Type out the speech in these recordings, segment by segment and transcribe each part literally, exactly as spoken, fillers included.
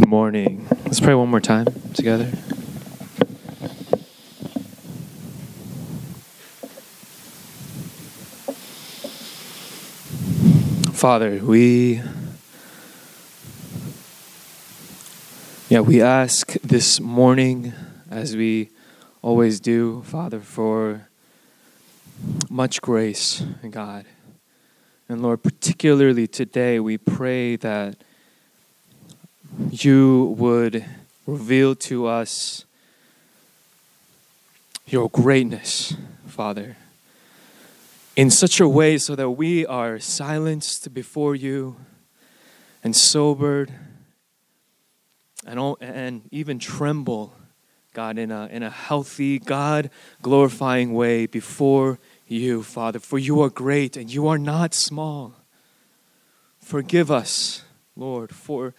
Good morning. Let's pray one more time together. Father, we yeah, we ask this morning, as we always do, Father, for much grace, God. And Lord, particularly today, we pray that you would reveal to us your greatness, Father, in such a way so that we are silenced before you and sobered and all, and even tremble, God, in a in a healthy, God glorifying way before you, Father. For you are great and you are not small. Forgive us, Lord, for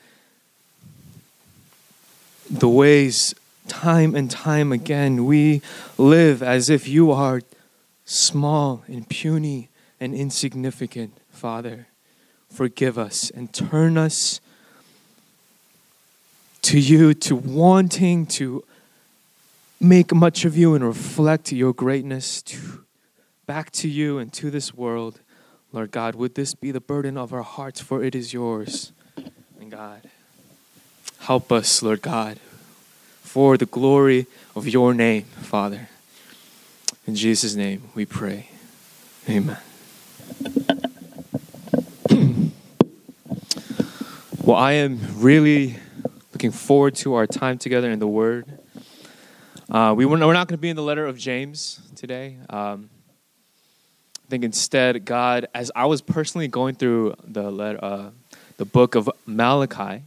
the ways time and time again we live as if you are small and puny and insignificant, Father. Forgive us and turn us to you, to wanting to make much of you and reflect your greatness to, back to you and to this world. Lord God, would this be the burden of our hearts, for it is yours. And God, help us, Lord God, for the glory of your name, Father. In Jesus' name we pray. Amen. Well, I am really looking forward to our time together in the Word. Uh, we were, we're not going to be in the letter of James today. Um, I think instead, God, as I was personally going through the letter, uh, the book of Malachi,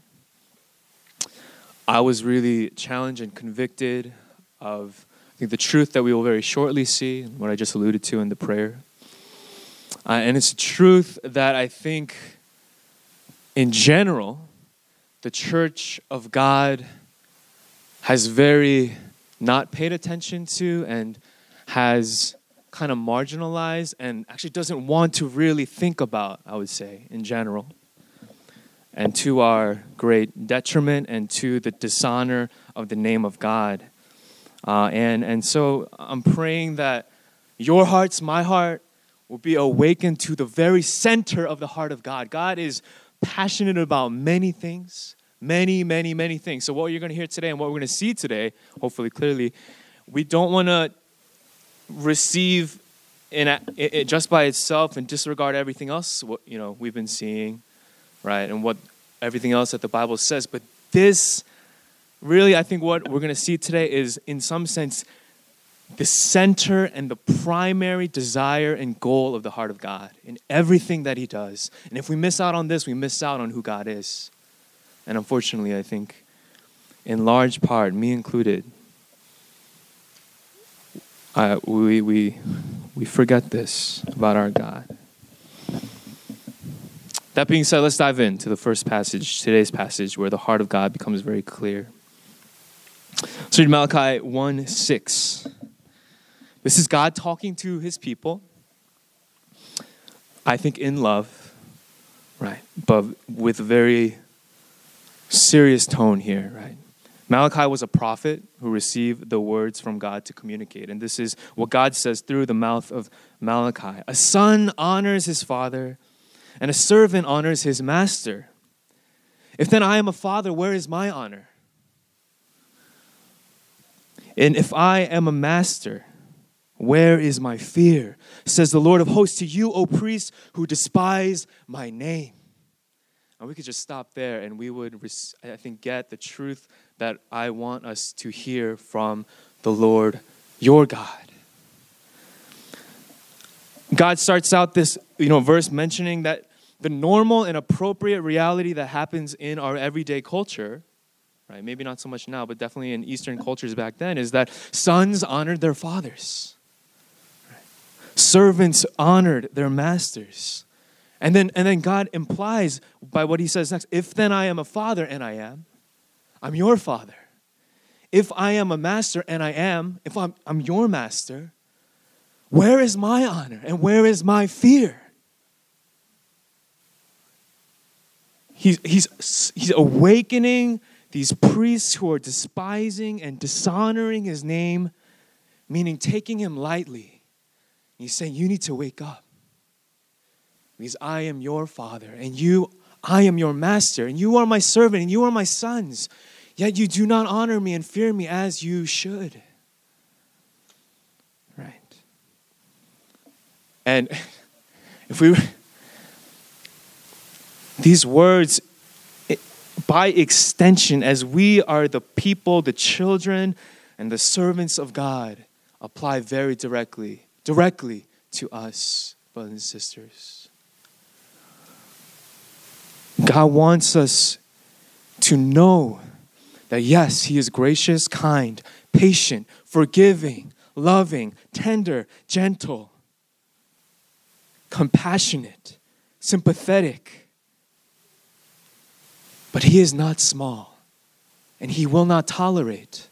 I was really challenged and convicted of, I think, the truth that we will very shortly see, what I just alluded to in the prayer. Uh, and it's a truth that I think, in general, the church of God has very not paid attention to and has kind of marginalized and actually doesn't want to really think about, I would say, in general. And to our great detriment and to the dishonor of the name of God. Uh, and, and so I'm praying that your hearts, my heart, will be awakened to the very center of the heart of God. God is passionate about many things, many, many, many things. So what you're going to hear today and what we're going to see today, hopefully clearly, we don't want to receive in a, it just by itself and disregard everything else what you know we've been seeing, right, and what everything else that the Bible says. But this, really, I think what we're going to see today is, in some sense, the center and the primary desire and goal of the heart of God in everything that he does. And if we miss out on this, we miss out on who God is. And unfortunately, I think, in large part, me included, uh, we we we forget this about our God. That being said, let's dive into the first passage, today's passage, where the heart of God becomes very clear. Let's read Malachi one six. This is God talking to his people, I think in love, right, but with a very serious tone here, right? Malachi was a prophet who received the words from God to communicate. And this is what God says through the mouth of Malachi. A son honors his father, and a servant honors his master. If then I am a father, where is my honor? And if I am a master, where is my fear? Says the Lord of hosts to you, O priests who despise my name. And we could just stop there and we would, I think, get the truth that I want us to hear from the Lord, your God. God starts out this, you know, verse mentioning that the normal and appropriate reality that happens in our everyday culture, right? Maybe not so much now, but definitely in Eastern cultures back then, is that sons honored their fathers. Right? Servants honored their masters. And then, and then God implies by what he says next, if then I am a father, and I am, I'm your father. If I am a master, and I am, if I'm, I'm your master, where is my honor and where is my fear? He's, he's, he's awakening these priests who are despising and dishonoring his name, meaning taking him lightly. He's saying, you need to wake up. Because I am your father, and you, I am your master, and you are my servant, and you are my sons. Yet you do not honor me and fear me as you should. Right. And if we, these words, by extension, as we are the people, the children, and the servants of God, apply very directly, directly to us, brothers and sisters. God wants us to know that yes, he is gracious, kind, patient, forgiving, loving, tender, gentle, compassionate, sympathetic. But he is not small, and he will not tolerate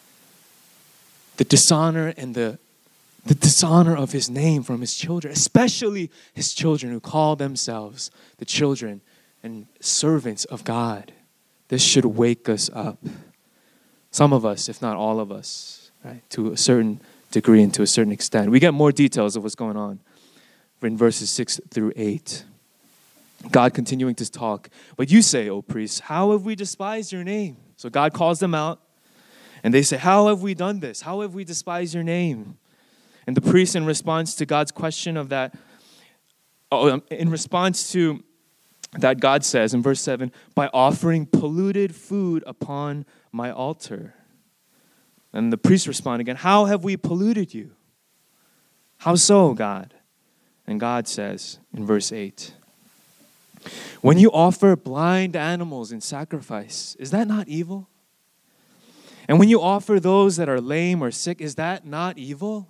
the dishonor and the, the dishonor of his name from his children, especially his children who call themselves the children and servants of God. This should wake us up. Some of us, if not all of us, right, to a certain degree and to a certain extent. We get more details of what's going on in verses six through eight. God continuing to talk. But you say, O priests, how have we despised your name? So God calls them out, and they say, how have we done this? How have we despised your name? And the priests, in response to God's question of that, oh, in response to that, God says in verse seven, by offering polluted food upon my altar. And the priests respond again, how have we polluted you? How so, God? And God says in verse eight, when you offer blind animals in sacrifice, is that not evil? And when you offer those that are lame or sick, is that not evil?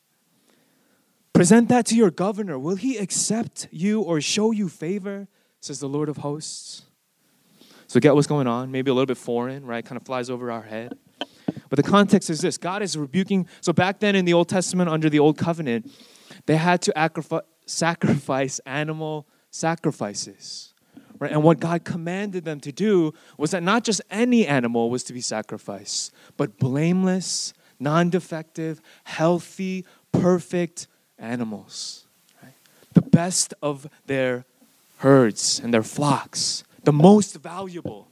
Present that to your governor. Will he accept you or show you favor? Says the Lord of hosts. So get what's going on. Maybe a little bit foreign, right? Kind of flies over our head. But the context is this. God is rebuking. So back then in the Old Testament, under the Old Covenant, they had to sacrifice animal sacrifices. Right? And what God commanded them to do was that not just any animal was to be sacrificed, but blameless, non-defective, healthy, perfect animals. Right? The best of their herds and their flocks, the most valuable,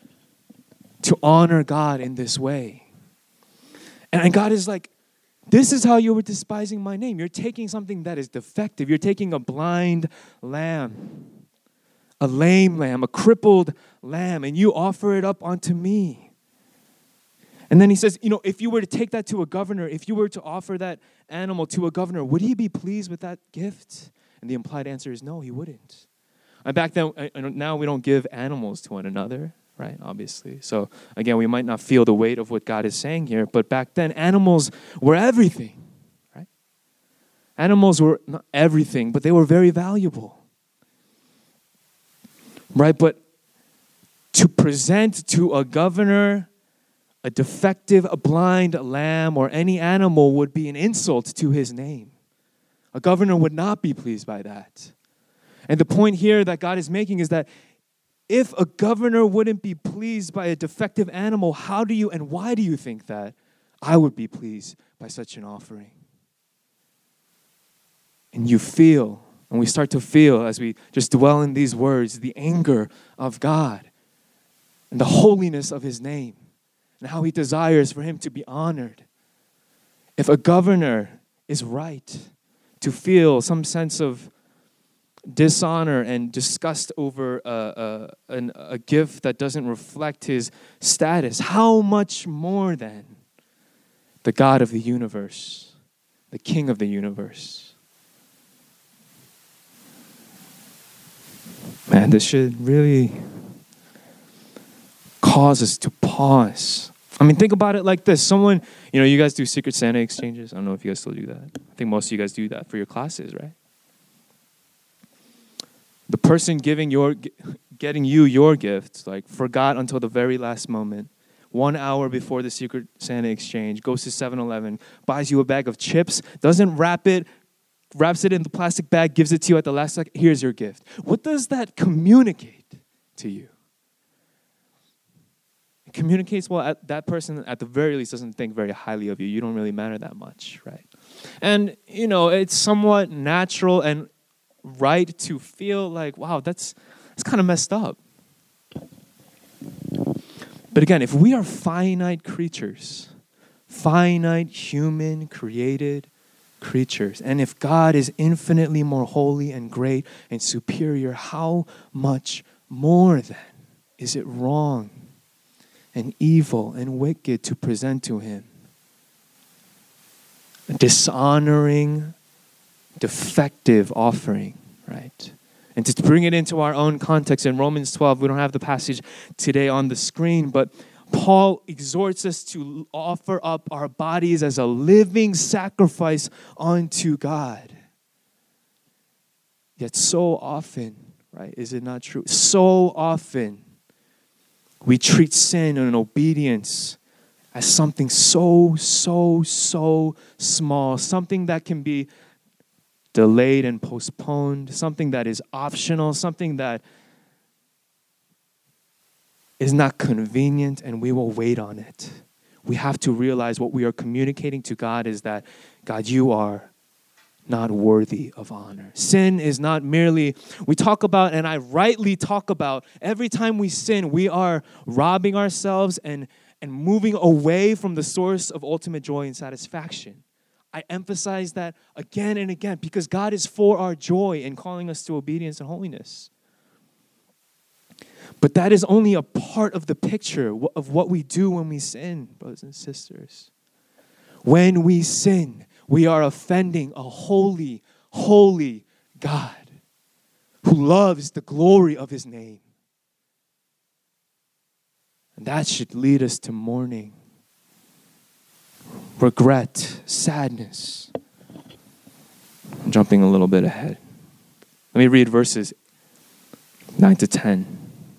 to honor God in this way. And God is like, this is how you were despising my name. You're taking something that is defective. You're taking a blind lamb, a lame lamb, a crippled lamb, and you offer it up unto me. And then he says, you know, if you were to take that to a governor, if you were to offer that animal to a governor, would he be pleased with that gift? And the implied answer is no, he wouldn't. And back then, now we don't give animals to one another, right? Obviously. So again, we might not feel the weight of what God is saying here, but back then, animals were everything, right? Animals were not everything, but they were very valuable, right? But to present to a governor a defective, a blind lamb or any animal would be an insult to his name. A governor would not be pleased by that. And the point here that God is making is that if a governor wouldn't be pleased by a defective animal, how do you and why do you think that I would be pleased by such an offering? And you feel, and we start to feel as we just dwell in these words, the anger of God and the holiness of his name and how he desires for him to be honored. If a governor is right to feel some sense of dishonor and disgust over a, a, an, a gift that doesn't reflect his status, how much more then the God of the universe, the King of the universe? Man, this should really cause us to pause. I mean, think about it like this. Someone, you know, you guys do Secret Santa exchanges. I don't know if you guys still do that. I think most of you guys do that for your classes, right? The person giving your, getting you your gift, like, forgot until the very last moment. One hour before the Secret Santa exchange, goes to seven eleven, buys you a bag of chips, doesn't wrap it, wraps it in the plastic bag, gives it to you at the last second. Here's your gift. What does that communicate to you? It communicates well, at, that person at the very least doesn't think very highly of you. You don't really matter that much, right? And, you know, it's somewhat natural and right to feel like, wow, that's, that's kind of messed up. But again, if we are finite creatures, finite, human, created creatures, and if God is infinitely more holy and great and superior, how much more then is it wrong and evil and wicked to present to him a dishonoring, defective offering, right? And to bring it into our own context, in Romans twelve, we don't have the passage today on the screen, but Paul exhorts us to offer up our bodies as a living sacrifice unto God. Yet so often, right, is it not true? So often, we treat sin and obedience as something so, so, so small, something that can be delayed and postponed, something that is optional, something that is not convenient, and we will wait on it. We have to realize what we are communicating to God is that, God, you are not worthy of honor. Sin is not merely, we talk about, and I rightly talk about, every time we sin, we are robbing ourselves and, and moving away from the source of ultimate joy and satisfaction. I emphasize that again and again because God is for our joy in calling us to obedience and holiness. But that is only a part of the picture of what we do when we sin, brothers and sisters. When we sin, we are offending a holy, holy God who loves the glory of his name. And that should lead us to mourning, regret, sadness. I'm jumping a little bit ahead. Let me read verses nine to ten.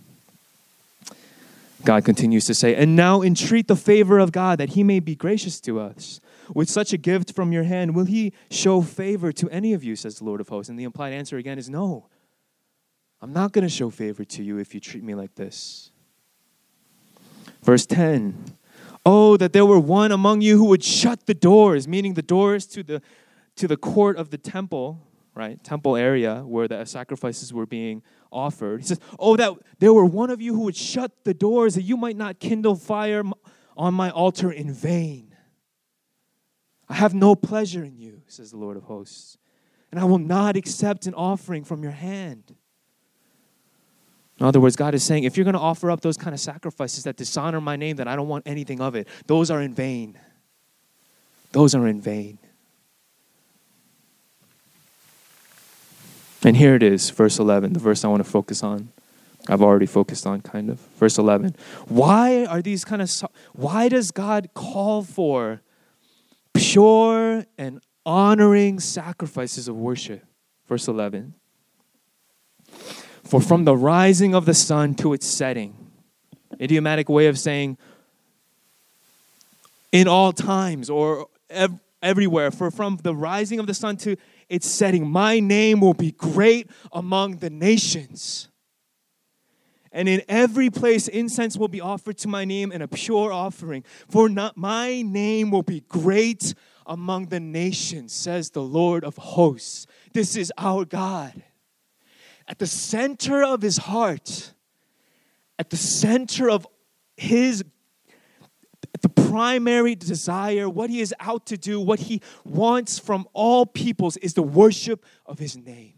God continues to say, and now entreat the favor of God that he may be gracious to us. With such a gift from your hand, will he show favor to any of you, says the Lord of hosts? And the implied answer again is no. I'm not going to show favor to you if you treat me like this. Verse ten. Oh, that there were one among you who would shut the doors, meaning the doors to the to the court of the temple, right? Temple area where the sacrifices were being offered. He says, oh, that there were one of you who would shut the doors that you might not kindle fire on my altar in vain. I have no pleasure in you, says the Lord of hosts, and I will not accept an offering from your hand. In other words, God is saying, if you're going to offer up those kind of sacrifices that dishonor my name, then I don't want anything of it. Those are in vain. Those are in vain. And here it is, verse eleven, the verse I want to focus on. I've already focused on, kind of. Verse eleven. Why are these kind of, why does God call for pure and honoring sacrifices of worship? Verse eleven. For from the rising of the sun to its setting, idiomatic way of saying in all times or ev- everywhere, for from the rising of the sun to its setting, my name will be great among the nations. And in every place incense will be offered to my name and a pure offering. For not my name will be great among the nations, says the Lord of hosts. This is our God. At the center of his heart, at the center of his, the primary desire, what he is out to do, what he wants from all peoples is the worship of his name.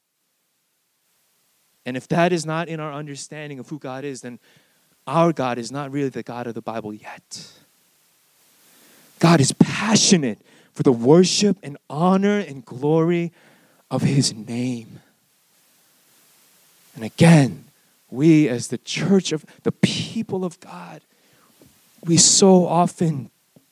And if that is not in our understanding of who God is, then our God is not really the God of the Bible yet. God is passionate for the worship and honor and glory of his name. And again, we as the church of the people of God, we so often,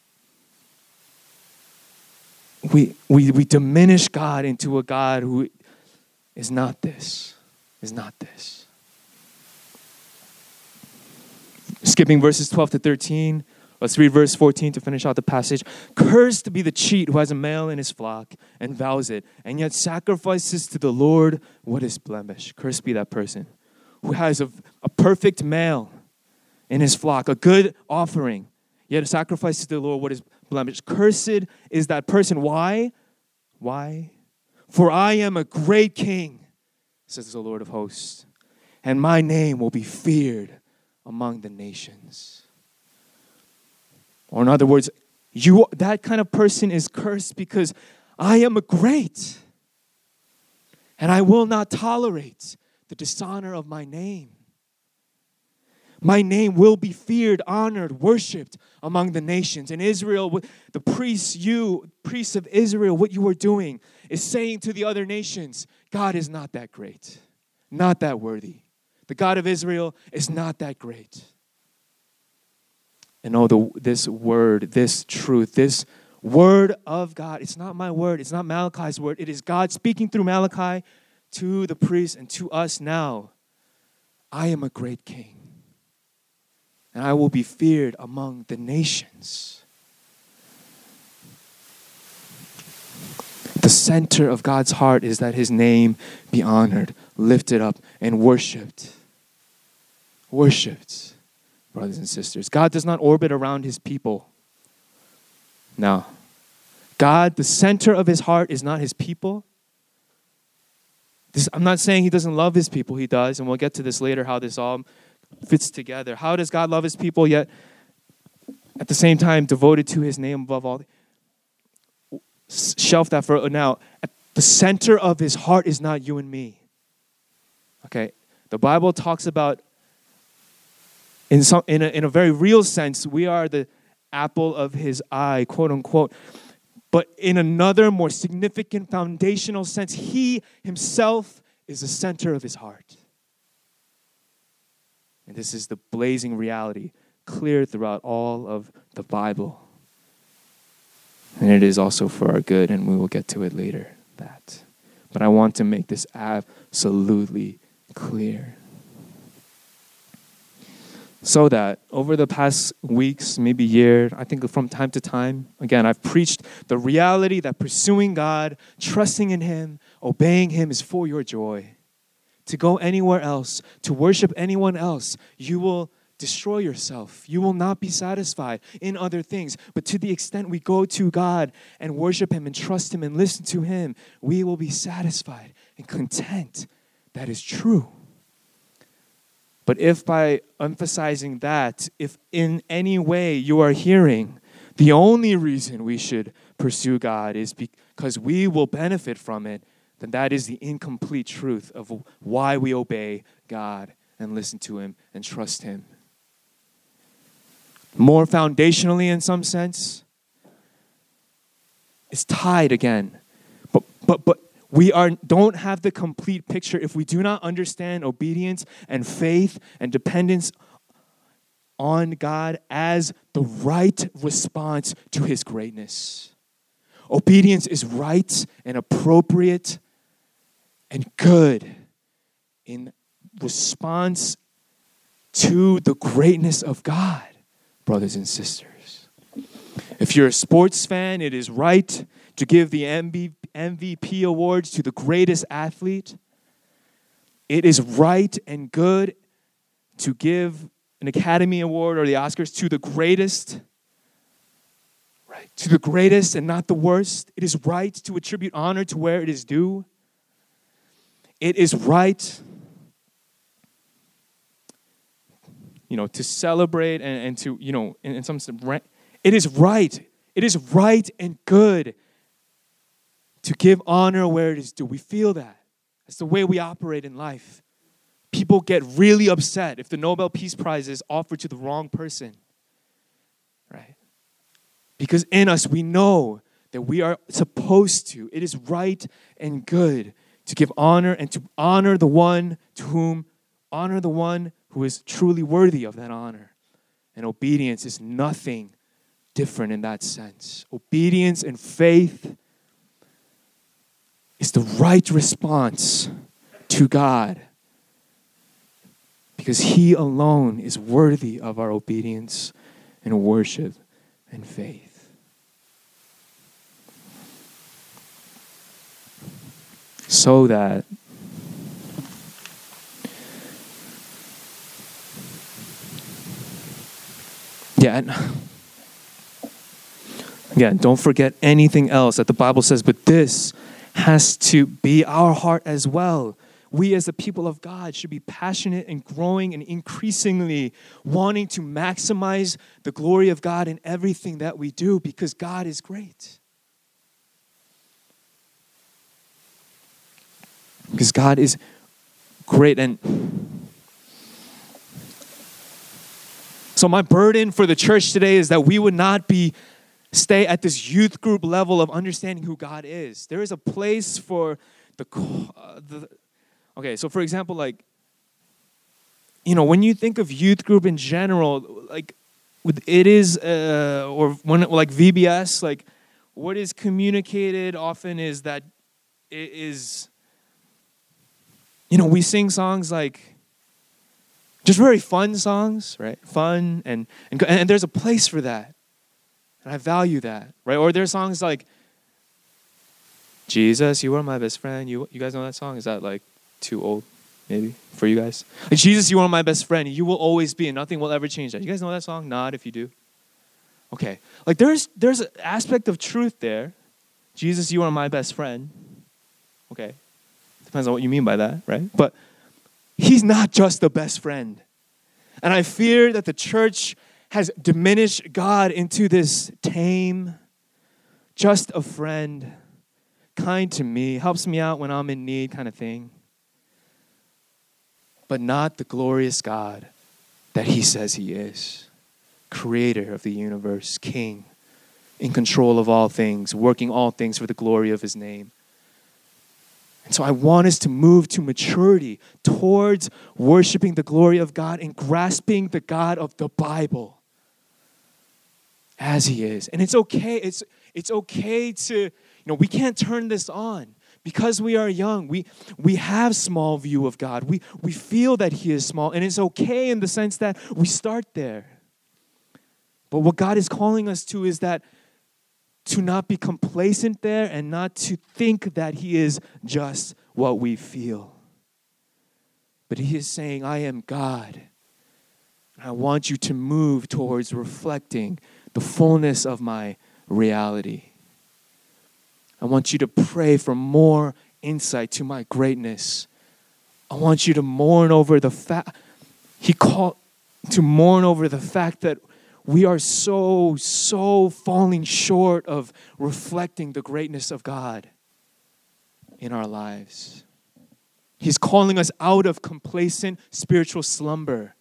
we, we, we diminish God into a God who is not this, is not this. Skipping verses twelve to thirteen, let's read verse fourteen to finish out the passage. Cursed be the cheat who has a male in his flock and vows it, and yet sacrifices to the Lord what is blemish. Cursed be that person who has a, a perfect male in his flock, a good offering, yet a sacrifice to the Lord what is blemished. Cursed is that person. Why? Why? For I am a great king, says the Lord of hosts, and my name will be feared among the nations. Or in other words, you that kind of person is cursed because I am a great, and I will not tolerate the dishonor of my name. My name will be feared, honored, worshipped among the nations. In Israel, the priests, you, priests of Israel, what you are doing is saying to the other nations, God is not that great, not that worthy. The God of Israel is not that great. And oh, the, this word, this truth, this word of God, it's not my word, it's not Malachi's word. It is God speaking through Malachi to the priests and to us now. I am a great king, and I will be feared among the nations. The center of God's heart is that his name be honored, lifted up, and worshiped. Worshipped, brothers and sisters. God does not orbit around his people. No. God, the center of his heart is not his people. This, I'm not saying he doesn't love his people. He does, and we'll get to this later, how this all fits together. How does God love his people, yet at the same time devoted to his name above all? Shelf that for now. At the center of his heart is not you and me. Okay? The Bible talks about, in some in a, in a very real sense, we are the apple of his eye, quote unquote. But in another more significant foundational sense, he himself is the center of his heart. And this is the blazing reality clear throughout all of the Bible. And it is also for our good, and we will get to it later, that. But I want to make this absolutely clear. So that over the past weeks, maybe year, I think from time to time, again, I've preached the reality that pursuing God, trusting in him, obeying him is for your joy. To go anywhere else, to worship anyone else, you will destroy yourself. You will not be satisfied in other things. But to the extent we go to God and worship him and trust him and listen to him, we will be satisfied and content. That is true. But if by emphasizing that, if in any way you are hearing the only reason we should pursue God is because we will benefit from it, then that is the incomplete truth of why we obey God and listen to him and trust him. More foundationally, in some sense, it's tied again. But but but we are don't have the complete picture if we do not understand obedience and faith and dependence on God as the right response to his greatness. Obedience is right and appropriate and good in response to the greatness of God, brothers and sisters. If you're a sports fan, it is right to give the M V P awards to the greatest athlete. It is right and good to give an Academy Award or the Oscars to the greatest, right? To the greatest and not the worst. It is right to attribute honor to where it is due. It is right, you know, to celebrate and, and to, you know, in, in some sense, it is right. It is right and good to give honor where it is due. We feel that. That's the way we operate in life. People get really upset if the Nobel Peace Prize is offered to the wrong person, right? Because in us, we know that we are supposed to. It is right and good to give honor and to honor the one to whom, honor the one who is truly worthy of that honor. And obedience is nothing different in that sense. Obedience and faith is the right response to God because he alone is worthy of our obedience and worship and faith. So that Yeah. And again, don't forget anything else that the Bible says, but this has to be our heart as well. We as the people of God should be passionate and growing and increasingly wanting to maximize the glory of God in everything that we do because God is great. Because God is great. And so my burden for the church today is that we would not be stay at this youth group level of understanding who God is. There is a place for the, uh, the okay, so for example, like, you know, when you think of youth group in general, like, it is, uh, or when, like V B S, like, what is communicated often is that it is, you know, we sing songs like, just very fun songs, right? Fun, and, and and there's a place for that. And I value that, right? Or there's songs like, Jesus, you are my best friend. You you guys know that song? Is that like too old, maybe, for you guys? Like, Jesus, you are my best friend. You will always be, and nothing will ever change that. You guys know that song? Nod if you do. Okay. Like there's there's an aspect of truth there. Jesus, you are my best friend. Okay. Depends on what you mean by that, right? But he's not just the best friend. And I fear that the church has diminished God into this tame, just a friend, kind to me, helps me out when I'm in need kind of thing. But not the glorious God that he says he is. Creator of the universe, King, in control of all things, working all things for the glory of his name. And so I want us to move to maturity towards worshiping the glory of God and grasping the God of the Bible as he is. And it's okay. It's it's okay to, you know, we can't turn this on. Because we are young, we we have small view of God. We we feel that he is small. And it's okay in the sense that we start there. But what God is calling us to is that to not be complacent there and not to think that he is just what we feel. But he is saying, I am God. I want you to move towards reflecting the fullness of my reality. I want you to pray for more insight to my greatness. I want you to mourn over the fact, he called to mourn over the fact that we are so, so falling short of reflecting the greatness of God in our lives. He's calling us out of complacent spiritual slumber.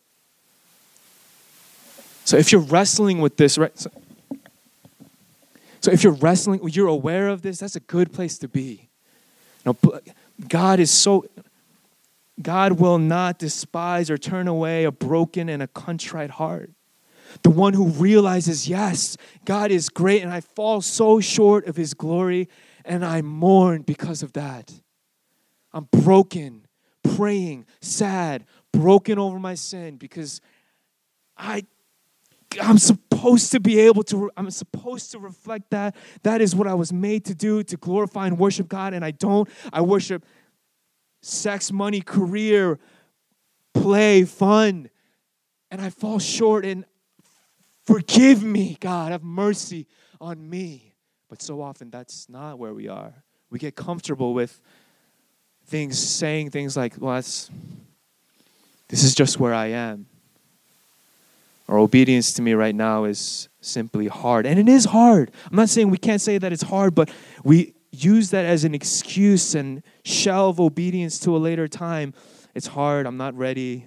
So if you're wrestling with this, right? So, so if you're wrestling, you're aware of this, that's a good place to be. Now, God is so, God will not despise or turn away a broken and a contrite heart. The one who realizes, yes, God is great and I fall so short of his glory and I mourn because of that. I'm broken, praying, sad, broken over my sin because I, I'm supposed to be able to, I'm supposed to reflect that. That is what I was made to do, to glorify and worship God, and I don't. I worship sex, money, career, play, fun, and I fall short, and forgive me, God, have mercy on me. But so often that's not where we are. We get comfortable with things, saying things like, well, that's, this is just where I am. Or obedience to me right now is simply hard. And it is hard. I'm not saying we can't say that it's hard, but we use that as an excuse and shelve obedience to a later time. It's hard. I'm not ready.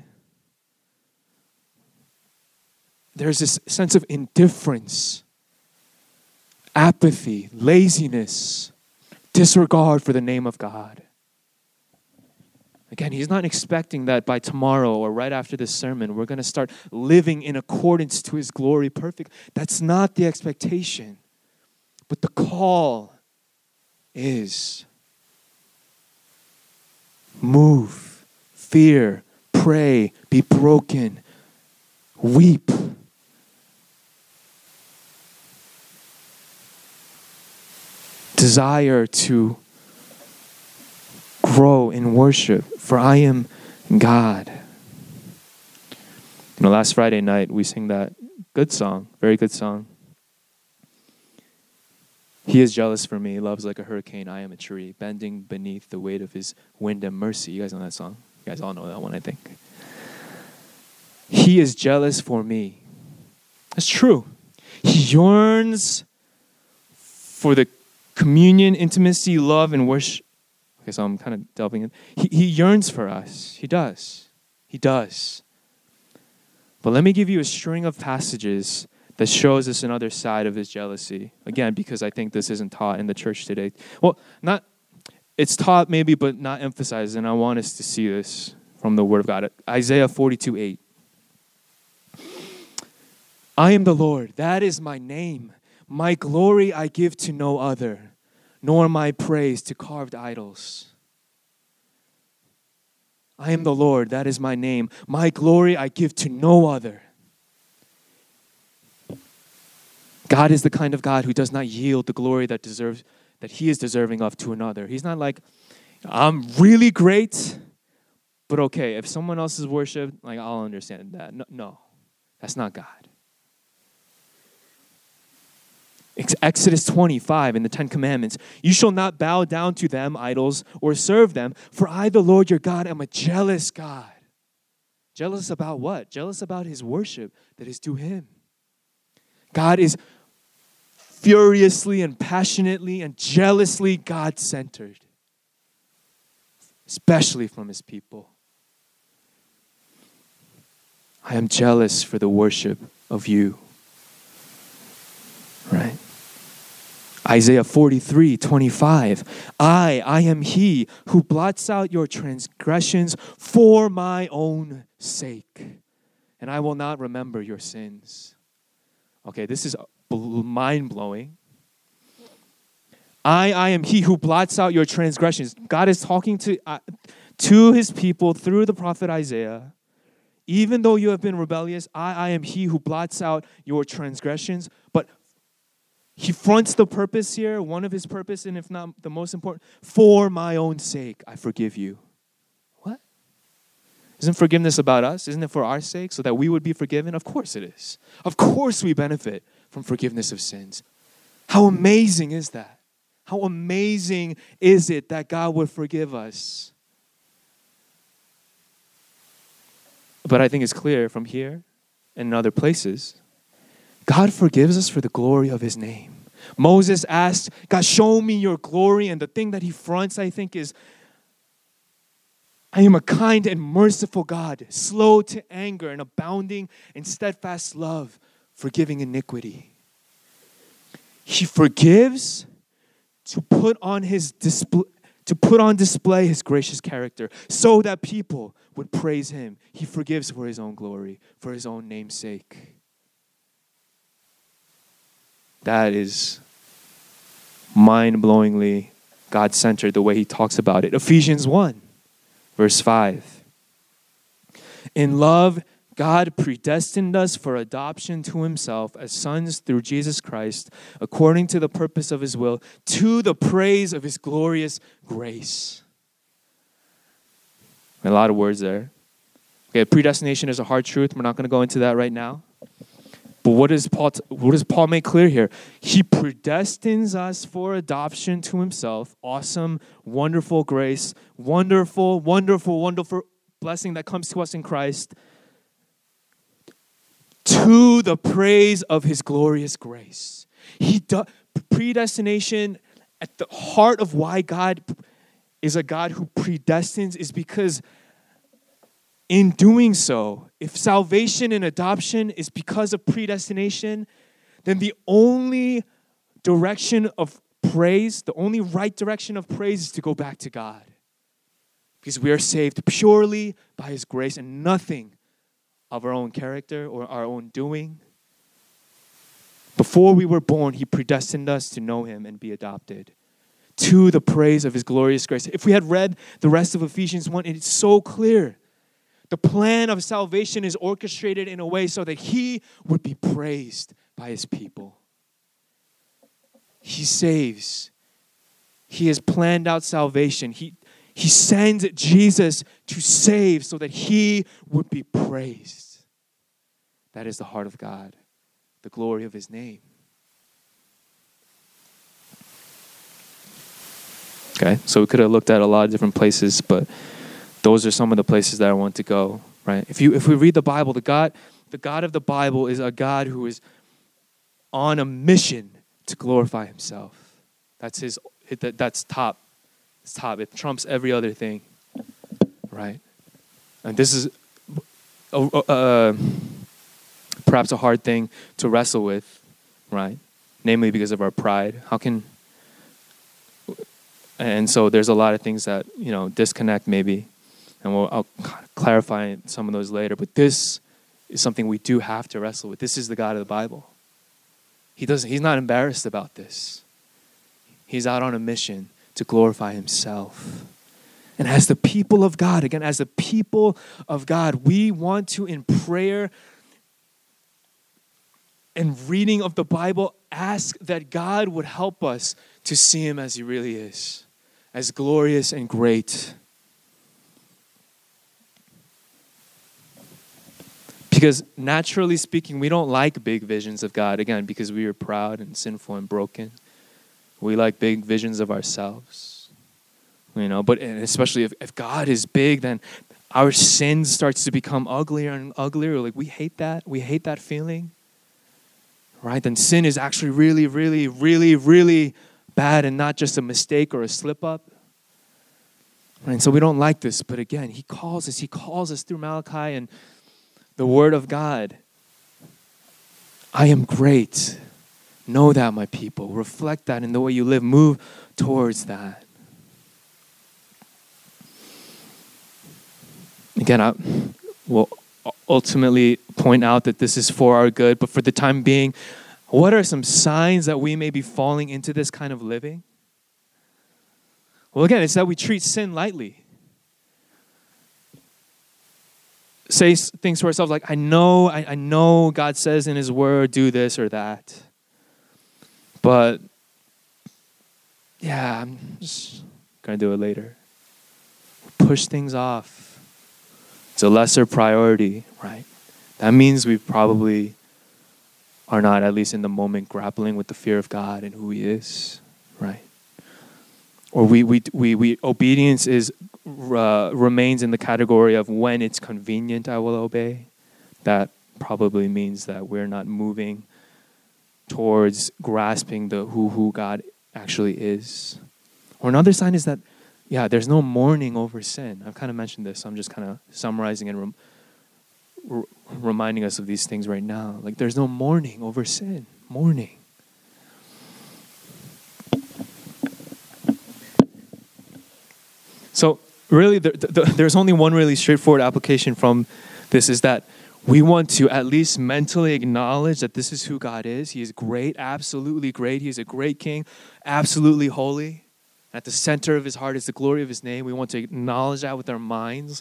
There's this sense of indifference, apathy, laziness, disregard for the name of God. Again, he's not expecting that by tomorrow or right after this sermon, we're going to start living in accordance to his glory perfect. That's not the expectation. But the call is move, fear, pray, be broken, weep. Desire to grow in worship, for I am God. You know, last Friday night we sang that Good song. Very good song. He is jealous for me, loves like a hurricane, I am a tree, bending beneath the weight of his wind and mercy. You guys know that song? You guys all know that one, I think. He is jealous for me. That's true. He yearns for the communion, intimacy, love, and worship. Okay, so I'm kind of delving in. He, he yearns for us. He does. He does. But let me give you a string of passages that shows us another side of his jealousy. Again, because I think this isn't taught in the church today. Well, not it's taught maybe, but not emphasized, and I want us to see this from the Word of God. Isaiah forty-two eight. I am the Lord, that is my name. My glory I give to no other, nor my praise to carved idols. I am the Lord, that is my name. My glory I give to no other. God is the kind of God who does not yield the glory that deserves that he is deserving of to another. He's not like, I'm really great, but okay, if someone else's worship, like I'll understand that. No, no, that's not God. Exodus twenty-five in the Ten Commandments. You shall not bow down to them, idols, or serve them, for I, the Lord your God, am a jealous God. Jealous about what? Jealous about his worship that is due him. God is furiously and passionately and jealously God-centered, especially from his people. I am jealous for the worship of you. Right? Isaiah forty-three twenty-five. I, I am he who blots out your transgressions for my own sake, and I will not remember your sins. Okay, this is mind-blowing. I, I am he who blots out your transgressions. God is talking to, uh, to his people through the prophet Isaiah. Even though you have been rebellious, I, I am he who blots out your transgressions. But he fronts the purpose here, one of his purpose, and if not the most important, for my own sake, I forgive you. What? Isn't forgiveness about us? Isn't it for our sake, so that we would be forgiven? Of course it is. Of course we benefit from forgiveness of sins. How amazing is that? How amazing is it that God would forgive us? But I think it's clear from here and in other places, God forgives us for the glory of his name. Moses asked, God, show me your glory. And the thing that he fronts, I think, is, I am a kind and merciful God, slow to anger and abounding in steadfast love, forgiving iniquity. He forgives to put on his display, to put on display his gracious character so that people would praise him. He forgives for his own glory, for his own name's sake. That is mind-blowingly God-centered, the way he talks about it. Ephesians one, verse five. In love, God predestined us for adoption to himself as sons through Jesus Christ, according to the purpose of his will, to the praise of his glorious grace. A lot of words there. Okay, predestination is a hard truth. We're not going to go into that right now. But what does Paul, what does Paul make clear here? He predestines us for adoption to himself. Awesome, wonderful grace. Wonderful, wonderful, wonderful blessing that comes to us in Christ. To the praise of his glorious grace. He do, predestination, at the heart of why God is a God who predestines, is because in doing so, if salvation and adoption is because of predestination, then the only direction of praise, the only right direction of praise is to go back to God. Because we are saved purely by his grace and nothing of our own character or our own doing. Before we were born, he predestined us to know him and be adopted to the praise of his glorious grace. If we had read the rest of Ephesians one, it's so clear. The plan of salvation is orchestrated in a way so that he would be praised by his people. He saves. He has planned out salvation. He, he sends Jesus to save so that he would be praised. That is the heart of God. the glory of his name. Okay, so we could have looked at a lot of different places, but those are some of the places that I want to go, right? If you if we read the Bible, the God, the God of the Bible is a God who is on a mission to glorify himself. That's his that, that's top. It's top. It trumps every other thing, right? And this is uh, uh, perhaps a hard thing to wrestle with, right? Namely because of our pride. How can And so there's a lot of things that, you know, disconnect maybe. And we'll, I'll clarify some of those later. But this is something we do have to wrestle with. This is the God of the Bible. He doesn't, he's not embarrassed about this. He's out on a mission to glorify himself. And as the people of God, again, as the people of God, we want to, in prayer and reading of the Bible, ask that God would help us to see him as he really is, as glorious and great. Because naturally speaking, we don't like big visions of God, again, because we are proud and sinful and broken. We like big visions of ourselves, you know, but especially if, if God is big, then our sin starts to become uglier and uglier. Like we hate that. We hate that feeling, right? Then sin is actually really, really, really, really bad and not just a mistake or a slip up. And so we don't like this, but again, he calls us, he calls us through Malachi and the word of God. I am great. Know that, my people. Reflect that in the way you live. Move towards that. Again, I will ultimately point out that this is for our good, but for the time being, what are some signs that we may be falling into this kind of living? Well, again, it's that we treat sin lightly. Say things to ourselves like, I know, I, I know God says in his word, do this or that. But, yeah, I'm just going to do it later. Push things off. It's a lesser priority, right? That means we probably are not, at least in the moment, grappling with the fear of God and who he is, right? Or we we we we obedience is uh, remains in the category of when it's convenient, I will obey. That probably means that we're not moving towards grasping the who who God actually is. Or another sign is that, yeah, there's no mourning over sin. I've kind of mentioned this. So I'm just kind of summarizing and rem- r- reminding us of these things right now. Like there's no mourning over sin. Mourning. So really, the, the, there's only one really straightforward application from this is that we want to at least mentally acknowledge that this is who God is. He is great, absolutely great. He is a great king, absolutely holy. At the center of his heart is the glory of his name. We want to acknowledge that with our minds.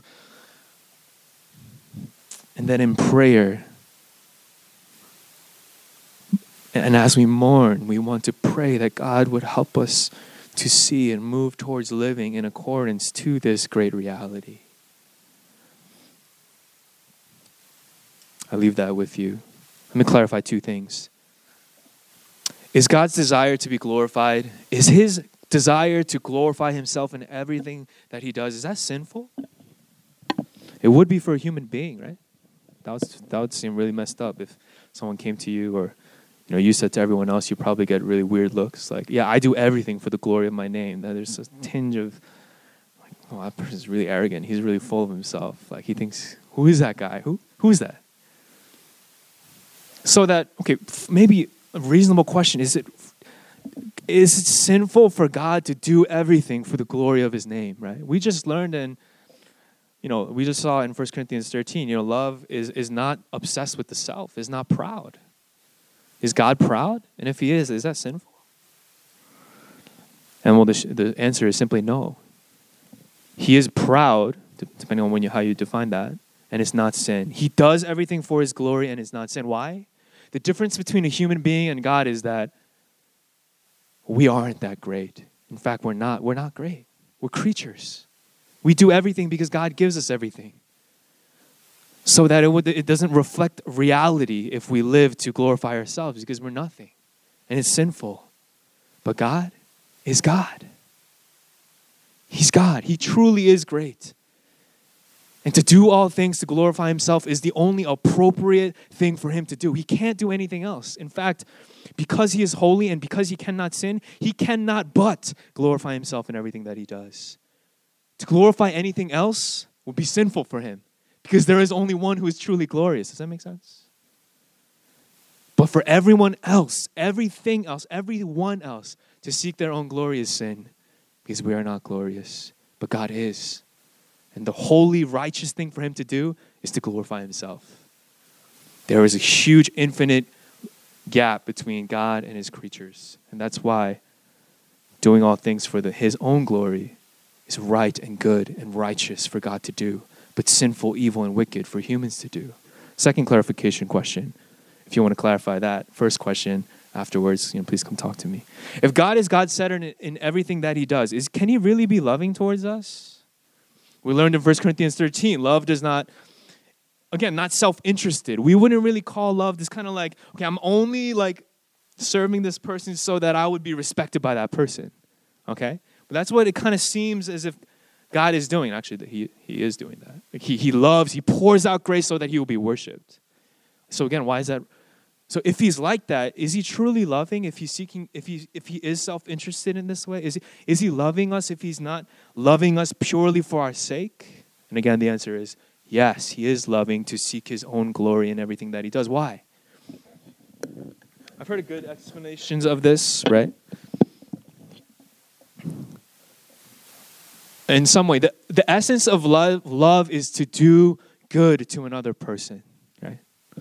And then in prayer, and as we mourn, we want to pray that God would help us to see and move towards living in accordance to this great reality. I leave that with you. Let me clarify two things. Is God's desire to be glorified? Is his desire to glorify himself in everything that he does, is that sinful? It would be for a human being, right? That would, that would seem really messed up if someone came to you or you know, you said to everyone else, you probably get really weird looks. Like, yeah, I do everything for the glory of my name. That there's a tinge of, like, oh, that person's really arrogant. He's really full of himself. Like, he thinks, who is that guy? Who? Who is that? So that, okay, maybe a reasonable question, is it, is it sinful for God to do everything for the glory of his name, right? We just learned in, you know, we just saw in First Corinthians thirteen, you know, love is, is not obsessed with the self, is not proud. Is God proud? And if he is, is that sinful? And well, the, sh- the answer is simply no. He is proud, depending on when you, how you define that, and it's not sin. He does everything for his glory and it's not sin. Why? The difference between a human being and God is that we aren't that great. In fact, we're not. We're not great. We're creatures. We do everything because God gives us everything. so that it, would, it doesn't reflect reality if we live to glorify ourselves, because we're nothing and it's sinful. But God is God. He's God. He truly is great. And to do all things to glorify himself is the only appropriate thing for him to do. He can't do anything else. In fact, because he is holy and because he cannot sin, he cannot but glorify himself in everything that he does. To glorify anything else would be sinful for him, because there is only one who is truly glorious. Does that make sense? But for everyone else, everything else, everyone else, to seek their own glory is sin, because we are not glorious, but God is. And the holy, righteous thing for him to do is to glorify himself. There is a huge, infinite gap between God and his creatures. And that's why doing all things for the, his own glory is right and good and righteous for God to do, but sinful, evil, and wicked for humans to do. Second clarification question, if you want to clarify that. First question afterwards, you know, please come talk to me. If God is God-centered in, in everything that he does, is can he really be loving towards us? We learned in First Corinthians thirteen, love does not, again, not self-interested. We wouldn't really call love this kind of like, okay, I'm only like serving this person so that I would be respected by that person, okay? But that's what it kind of seems as if God is doing. Actually, he, he is doing that. Like he, he loves, he pours out grace so that he will be worshipped. So again, why is that? So if he's like that, is he truly loving if he's seeking, if he if he is self-interested in this way? Is he, is he loving us if he's not loving us purely for our sake? And again, the answer is yes, he is loving to seek his own glory in everything that he does. Why? I've heard good explanations of this, right? In some way, the, the essence of love, love is to do good to another person, right?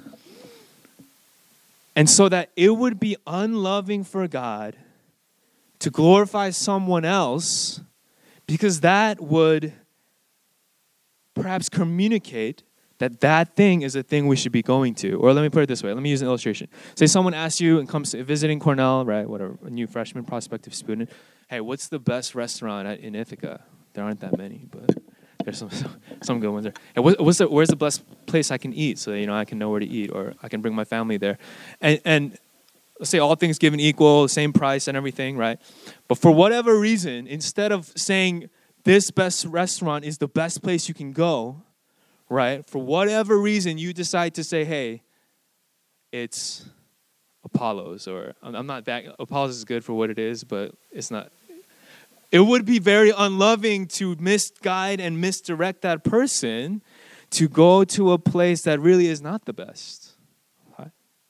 And so that it would be unloving for God to glorify someone else, because that would perhaps communicate that that thing is a thing we should be going to. Or let me put it this way. Let me use an illustration. Say someone asks you and comes to, visiting Cornell, right, whatever, a new freshman prospective student, hey, what's the best restaurant at, in Ithaca? There aren't that many, but there's some some good ones there. Hey, what, what's the, where's the best place I can eat so that, you know, I can know where to eat, or I can bring my family there? And, and let's say all things given equal, same price and everything, right? But for whatever reason, instead of saying this best restaurant is the best place you can go, right? For whatever reason, you decide to say, hey, it's Apollo's, or I'm not that, Apollo's is good for what it is, but it's not. It would be very unloving to misguide and misdirect that person to go to a place that really is not the best. Right?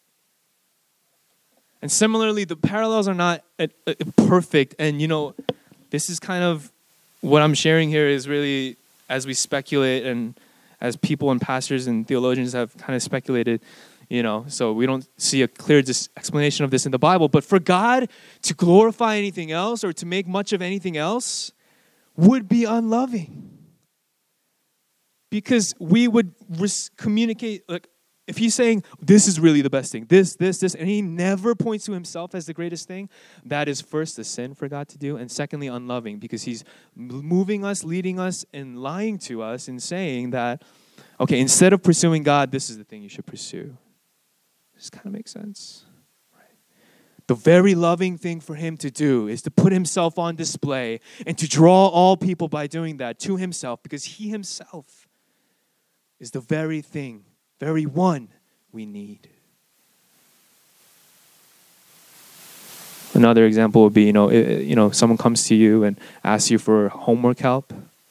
And similarly, the parallels are not uh, uh, perfect. And, you know, this is kind of what I'm sharing here is really, as we speculate and as people and pastors and theologians have kind of speculated, you know, so we don't see a clear dis- explanation of this in the Bible. But for God to glorify anything else or to make much of anything else would be unloving. Because we would res- communicate, like, if he's saying, this is really the best thing, this, this, this, and he never points to himself as the greatest thing, that is first a sin for God to do, and secondly, unloving, because he's moving us, leading us, and lying to us and saying that, okay, instead of pursuing God, this is the thing you should pursue. This kind of makes sense. Right? The very loving thing for him to do is to put himself on display and to draw all people by doing that to himself, because he himself is the very thing, very one we need. Another example would be, you know, it, you know, someone comes to you and asks you for homework help.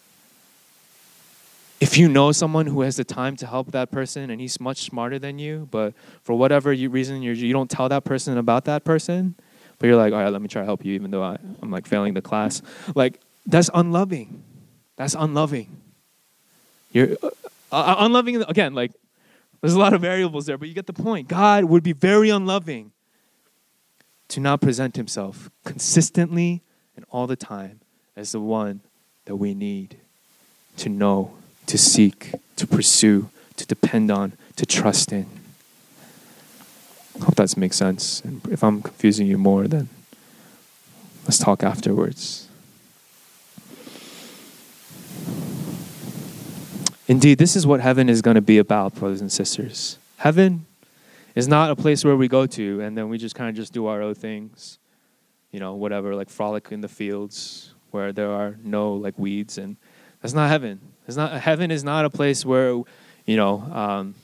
If you know someone who has the time to help that person and he's much smarter than you, but for whatever you, reason you're, you don't tell that person about that person, but you're like, all right, let me try to help you even though I, I'm like failing the class. Like, that's unloving. That's unloving. You're uh, uh, unloving, again, like, there's a lot of variables there, but you get the point. God would be very unloving to not present himself consistently and all the time as the one that we need to know, to seek, to pursue, to depend on, to trust in. I hope that makes sense. And if I'm confusing you more, then let's talk afterwards. Indeed, this is what heaven is going to be about, brothers and sisters. Heaven is not a place where we go to and then we just kind of just do our own things. You know, whatever, like frolic in the fields where there are no like weeds, and that's not heaven. It's not heaven is not a place where, you know, um,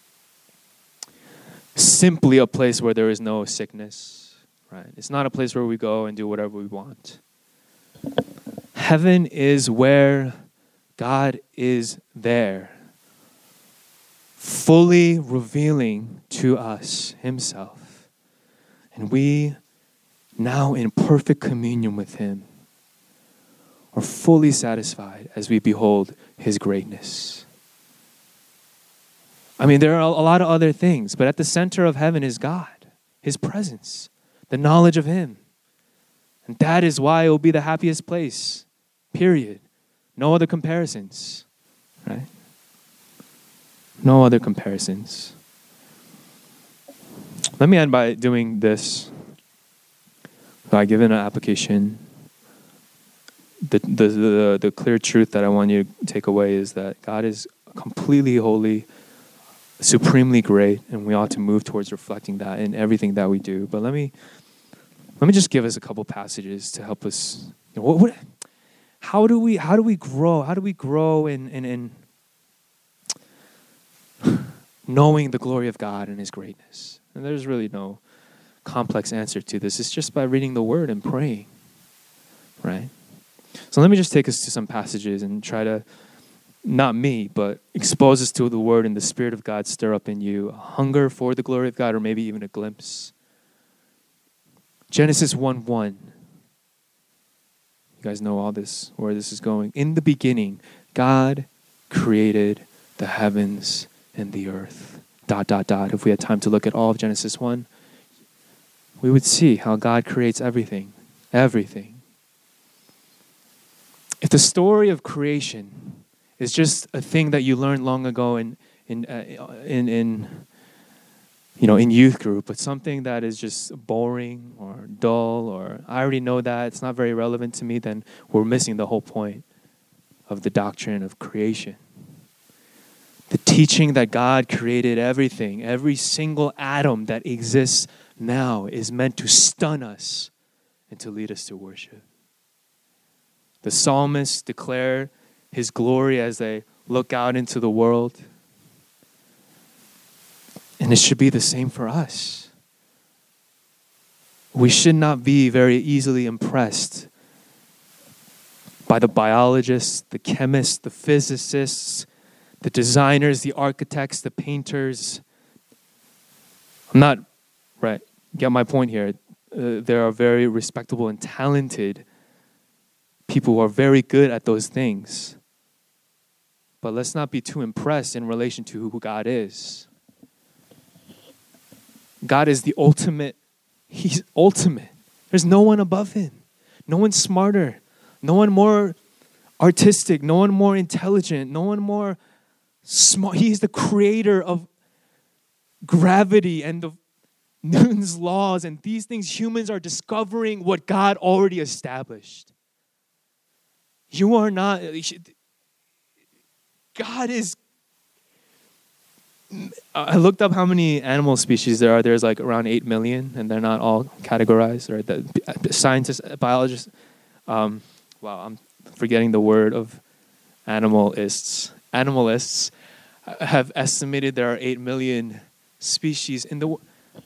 simply a place where there is no sickness, right? It's not a place where we go and do whatever we want. Heaven is where God is there, fully revealing to us himself. And we, now in perfect communion with him, are fully satisfied as we behold his greatness. I mean, there are a lot of other things, but at the center of heaven is God, his presence, the knowledge of him. And that is why it will be the happiest place, period. No other comparisons, right? No other comparisons. Let me end by doing this. By giving an application. The, the, the, the clear truth that I want you to take away is that God is completely holy, supremely great, and we ought to move towards reflecting that in everything that we do. But let me let me just give us a couple passages to help us. You know, what, what, how do we how do we grow? How do we grow in in, in knowing the glory of God and his greatness? And there's really no complex answer to this. It's just by reading the word and praying, right? So let me just take us to some passages and try to, not me, but expose us to the word and the Spirit of God stir up in you a hunger for the glory of God, or maybe even a glimpse. Genesis one one. You guys know all this, where this is going. In the beginning, God created the heavens and the earth. Dot, dot, dot. If we had time to look at all of Genesis one, we would see how God creates everything. Everything. If the story of creation is just a thing that you learned long ago in in uh, in in you know in youth group, but something that is just boring or dull, or I already know that, it's not very relevant to me, then we're missing the whole point of the doctrine of creation. The teaching that God created everything, every single atom that exists now is meant to stun us and to lead us to worship. The psalmists declare his glory as they look out into the world. And it should be the same for us. We should not be very easily impressed by the biologists, the chemists, the physicists, the designers, the architects, the painters. I'm not, right, get my point here. Uh, there are very respectable and talented people who are very good at those things. But let's not be too impressed in relation to who God is. God is the ultimate. He's ultimate. There's no one above him. No one smarter. No one more artistic. No one more intelligent. No one more smart. He's the creator of gravity and the Newton's laws and these things. Humans are discovering what God already established. You are not, God is, I looked up how many animal species there are. There's like around eight million, and they're not all categorized, right? The scientists, biologists, um, wow, I'm forgetting the word of animalists. Animalists have estimated there are eight million species in the world.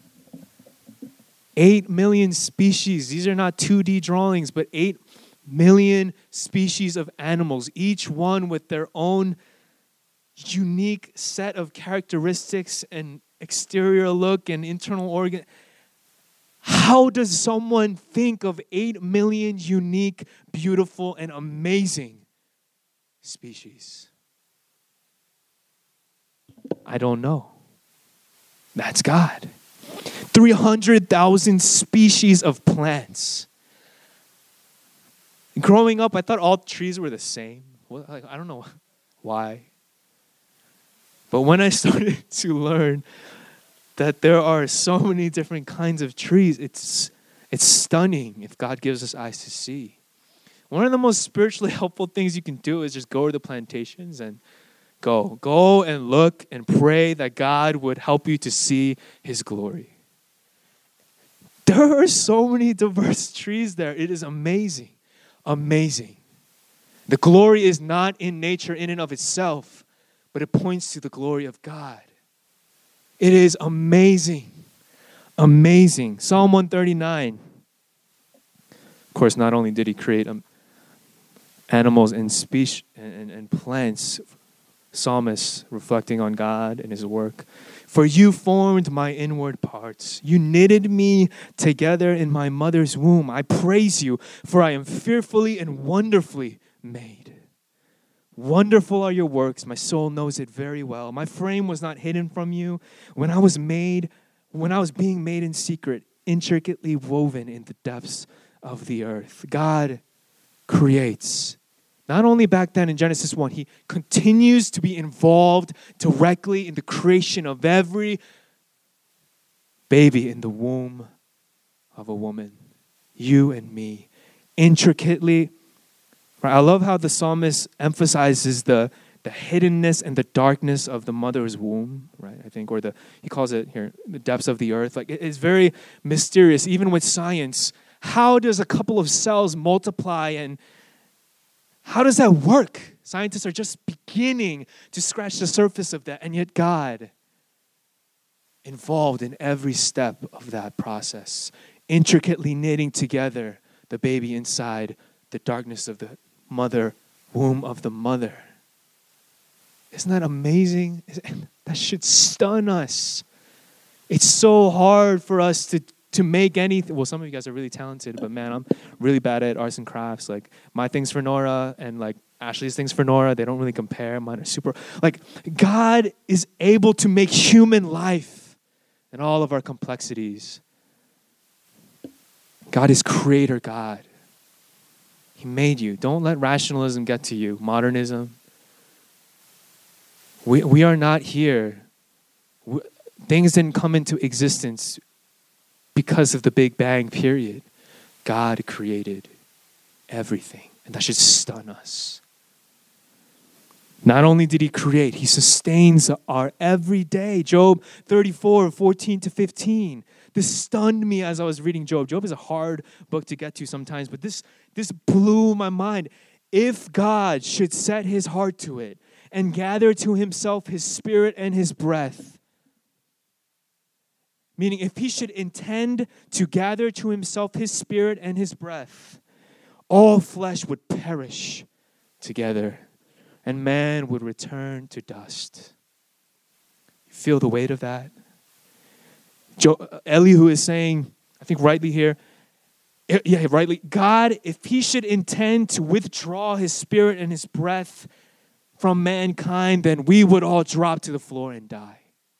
Eight million species. These are not two D drawings, but eight million species of animals, each one with their own unique set of characteristics and exterior look and internal organ. How does someone think of eight million unique, beautiful, and amazing species? I don't know. That's God. three hundred thousand species of plants. Growing up, I thought all trees were the same. Well, like, I don't know why. But when I started to learn that there are so many different kinds of trees, it's it's stunning if God gives us eyes to see. One of the most spiritually helpful things you can do is just go to the plantations and Go. Go and look and pray that God would help you to see his glory. There are so many diverse trees there. It is amazing. Amazing. The glory is not in nature in and of itself, but it points to the glory of God. It is amazing. Amazing. Psalm one thirty-nine. Of course, not only did he create um, animals and speech and, and, and plants, psalmists reflecting on God and his work. For you formed my inward parts. You knitted me together in my mother's womb. I praise you, for I am fearfully and wonderfully made. Wonderful are your works. My soul knows it very well. My frame was not hidden from you when I was made, when I was being made in secret, intricately woven in the depths of the earth. God creates. Not only back then in Genesis one, he continues to be involved directly in the creation of every baby in the womb of a woman. You and me. Intricately. I love how the psalmist emphasizes the, the hiddenness and the darkness of the mother's womb, right? I think, or the he calls it here, the depths of the earth. Like it, it's very mysterious, even with science. How does a couple of cells multiply, and how does that work? Scientists are just beginning to scratch the surface of that, and yet God involved in every step of that process, intricately knitting together the baby inside the darkness of the mother, womb of the mother. Isn't that amazing? That should stun us. It's so hard for us to to make anything. Well, some of you guys are really talented, but man, I'm really bad at arts and crafts. Like my things for Nora and like Ashley's things for Nora, they don't really compare. Mine are super. Like God is able to make human life and all of our complexities. God is creator God. He made you. Don't let rationalism get to you. Modernism. We we are not here. We, things didn't come into existence because of the Big Bang period. God created everything. And that should stun us. Not only did he create, he sustains our every day. Job thirty-four, fourteen to fifteen. This stunned me as I was reading Job. Job is a hard book to get to sometimes, but this, this blew my mind. If God should set his heart to it and gather to himself his spirit and his breath, meaning if he should intend to gather to himself his spirit and his breath, all flesh would perish together, and man would return to dust. You feel the weight of that? Jo- Elihu is saying, I think rightly here, yeah, rightly, God, if he should intend to withdraw his spirit and his breath from mankind, then we would all drop to the floor and die.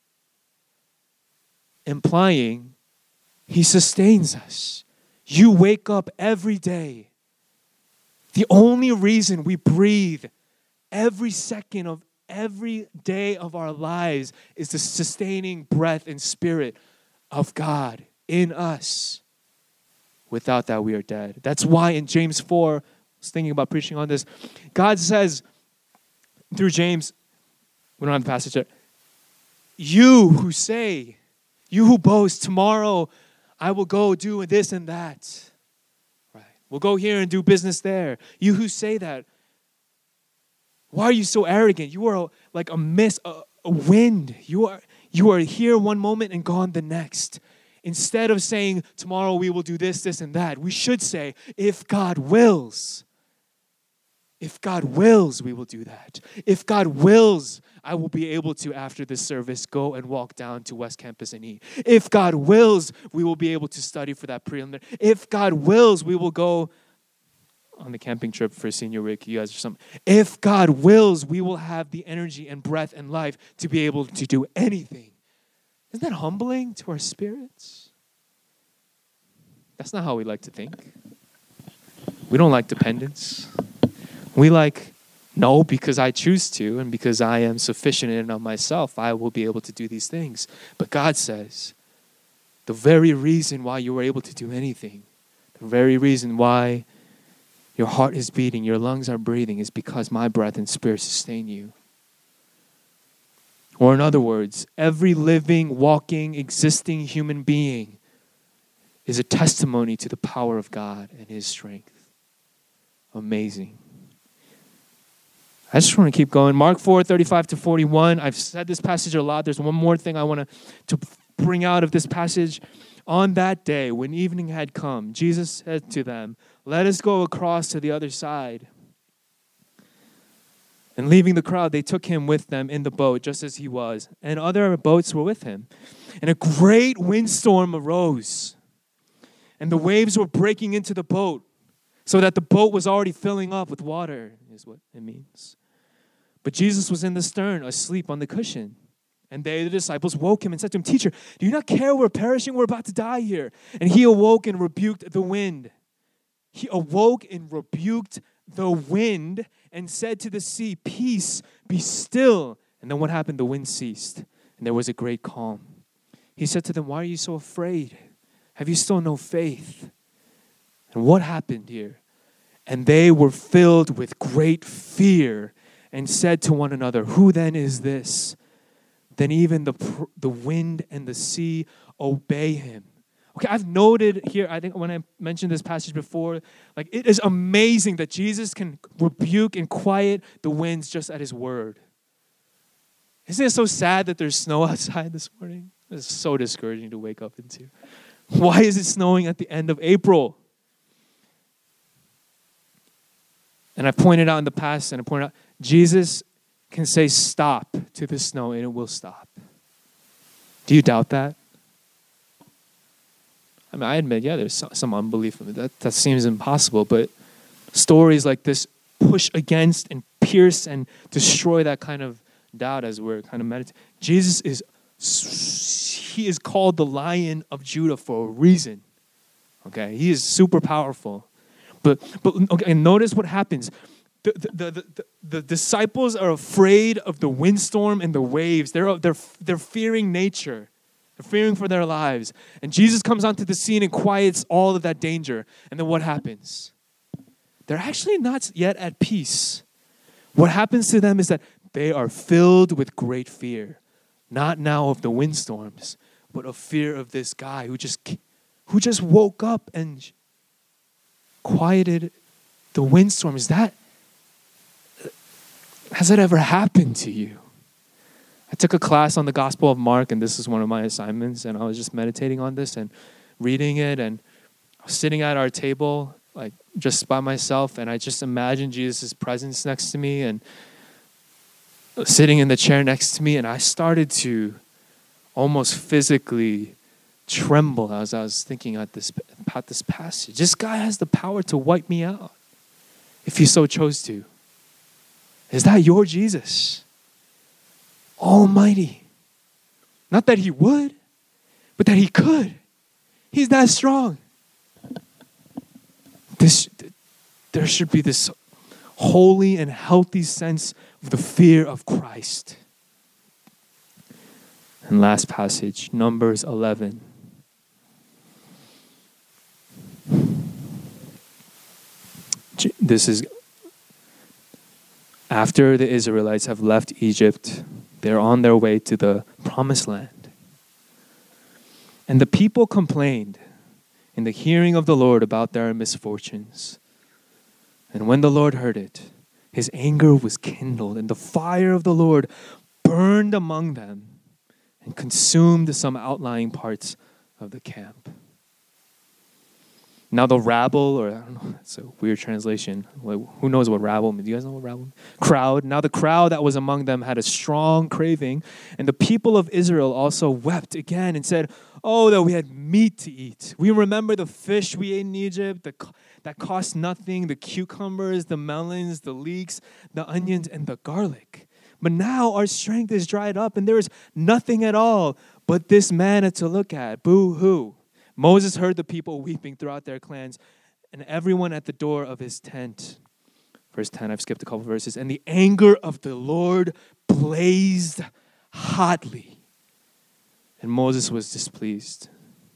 Implying he sustains us. You wake up every day. The only reason we breathe every second of every day of our lives is the sustaining breath and spirit of God in us. Without that, we are dead. That's why in James four, I was thinking about preaching on this, God says through James, we don't have the passage there, you who say, you who boast, tomorrow I will go do this and that. Right? We'll go here and do business there. You who say that, why are you so arrogant? You are like a mist, a, a wind. You are you are here one moment and gone the next. Instead of saying, tomorrow we will do this, this, and that, we should say, if God wills, if God wills, we will do that. If God wills, I will be able to, after this service, go and walk down to West Campus and eat. If God wills, we will be able to study for that preliminary. If God wills, we will go on the camping trip for senior week, you guys or something. If God wills, we will have the energy and breath and life to be able to do anything. Isn't that humbling to our spirits? That's not how we like to think. We don't like dependence. We like, no, because I choose to and because I am sufficient in and of myself, I will be able to do these things. But God says, the very reason why you were able to do anything, the very reason why your heart is beating, your lungs are breathing, is because my breath and spirit sustain you. Or in other words, every living, walking, existing human being is a testimony to the power of God and His strength. Amazing. I just want to keep going. Mark four, thirty-five to forty-one. I've said this passage a lot. There's one more thing I want to, to bring out of this passage. On that day, when evening had come, Jesus said to them, "Let us go across to the other side." And leaving the crowd, they took him with them in the boat, just as he was. And other boats were with him. And a great windstorm arose. And the waves were breaking into the boat, so that the boat was already filling up with water, is what it means. But Jesus was in the stern, asleep on the cushion. And they, the disciples, woke him and said to him, "Teacher, do you not care we're perishing? We're about to die here." And he awoke and rebuked the wind. He awoke and rebuked the wind and said to the sea, "Peace, be still." And then what happened? The wind ceased, and there was a great calm. He said to them, "Why are you so afraid? Have you still no faith?" And what happened here? And they were filled with great fear and said to one another, "Who then is this?" Then even the the wind and the sea obey him. Okay, I've noted here, I think when I mentioned this passage before, like it is amazing that Jesus can rebuke and quiet the winds just at his word. Isn't it so sad that there's snow outside this morning? It's so discouraging to wake up into. Why is it snowing at the end of April? And I pointed out in the past, and I pointed out, Jesus can say stop to the snow and it will stop. Do you doubt that? I mean, I admit, yeah, there's some unbelief in it. That, that seems impossible, but stories like this push against and pierce and destroy that kind of doubt as we're kind of meditating. Jesus is, he is called the Lion of Judah for a reason. Okay, he is super powerful. But, but okay, and notice what happens. The, the, the, the, the disciples are afraid of the windstorm and the waves. They're, they're, they're fearing nature. They're fearing for their lives. And Jesus comes onto the scene and quiets all of that danger. And then what happens? They're actually not yet at peace. What happens to them is that they are filled with great fear. Not now of the windstorms, but of fear of this guy who just, who just woke up and quieted the windstorm. Is that, has that ever happened to you? I took a class on the Gospel of Mark, and this is one of my assignments, and I was just meditating on this and reading it, and I was sitting at our table, like just by myself, and I just imagined Jesus' presence next to me and sitting in the chair next to me, and I started to almost physically tremble as I was thinking at this, about this passage. This guy has the power to wipe me out if he so chose to. Is that your Jesus? Almighty. Not that he would, but that he could. He's that strong. This, there should be this holy and healthy sense of the fear of Christ. And last passage, Numbers eleven. This is after the Israelites have left Egypt. They're on their way to the promised land. And the people complained in the hearing of the Lord about their misfortunes. And when the Lord heard it, his anger was kindled, and the fire of the Lord burned among them and consumed some outlying parts of the camp. Now the rabble, or I don't know, it's a weird translation. Who knows what rabble means? Do you guys know what rabble means? Crowd. Now the crowd that was among them had a strong craving, and the people of Israel also wept again and said, "Oh, that we had meat to eat. We remember the fish we ate in Egypt, the, that cost nothing, the cucumbers, the melons, the leeks, the onions, and the garlic. But now our strength is dried up, and there is nothing at all but this manna to look at." Boo-hoo. Moses heard the people weeping throughout their clans, and everyone at the door of his tent. Verse ten, I've skipped a couple verses. And the anger of the Lord blazed hotly, and Moses was displeased.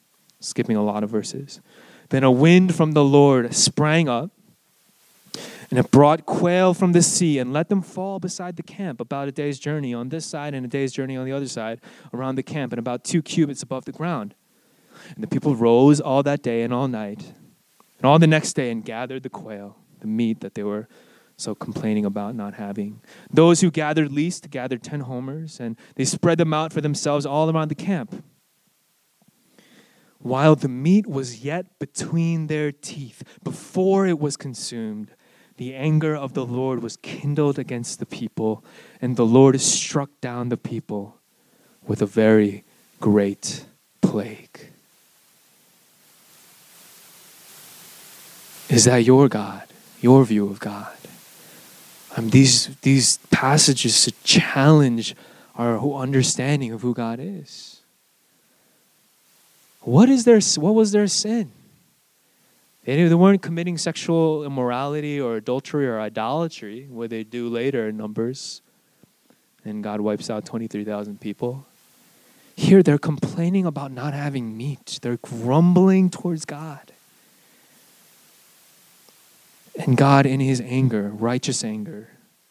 Skipping a lot of verses. Then a wind from the Lord sprang up, and And it brought quail from the sea and let them fall beside the camp, about a day's journey on this side and a day's journey on the other side around the camp, and about two cubits above the ground. And the people rose all that day and all night, and all the next day, and gathered the quail, the meat that they were so complaining about not having. Those who gathered least gathered ten homers, and they spread them out for themselves all around the camp. While the meat was yet between their teeth, before it was consumed, the anger of the Lord was kindled against the people, and the Lord struck down the people with a very great plague. Is that your God, your view of God? Um, these, these passages should challenge our understanding of who God is. What is their, what was their sin? They, they weren't committing sexual immorality or adultery or idolatry, what they do later in Numbers, and God wipes out twenty-three thousand people. Here they're complaining about not having meat. They're grumbling towards God. And God, in his anger, righteous anger,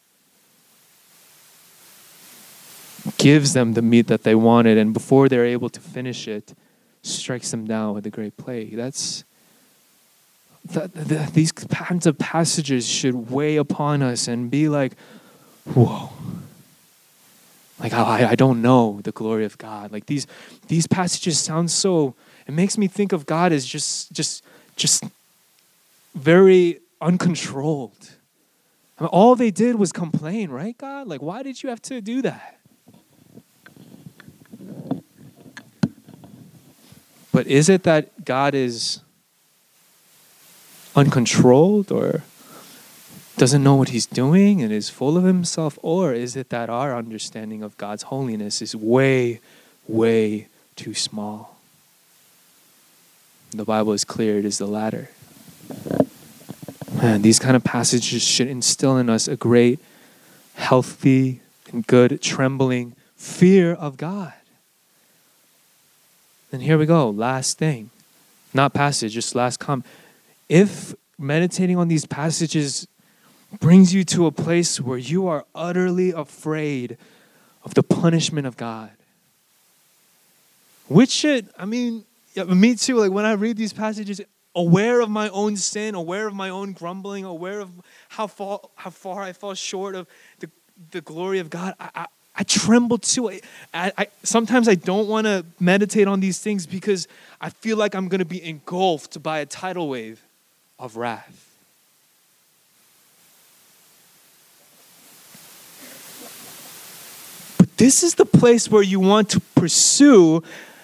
gives them the meat that they wanted, and before they're able to finish it, strikes them down with a great plague. That's that, the, these kinds of passages should weigh upon us and be like, whoa. Like, I, I don't know the glory of God. Like, these these passages sound so, it makes me think of God as just just just very uncontrolled. I mean, all they did was complain, right, God? Like, why did you have to do that? But is it that God is uncontrolled or doesn't know what he's doing and is full of himself? Or is it that our understanding of God's holiness is way, way too small? The Bible is clear, it is the latter. Man, these kind of passages should instill in us a great, healthy, and good, trembling fear of God. And here we go, last thing. Not passage, just last comment. If meditating on these passages brings you to a place where you are utterly afraid of the punishment of God, which should, I mean, yeah, me too, like when I read these passages, aware of my own sin, aware of my own grumbling, aware of how far, how far I fall short of the, the glory of God, I, I, I tremble too. I, I, sometimes I don't want to meditate on these things because I feel like I'm going to be engulfed by a tidal wave of wrath. But this is the place where you want to pursue.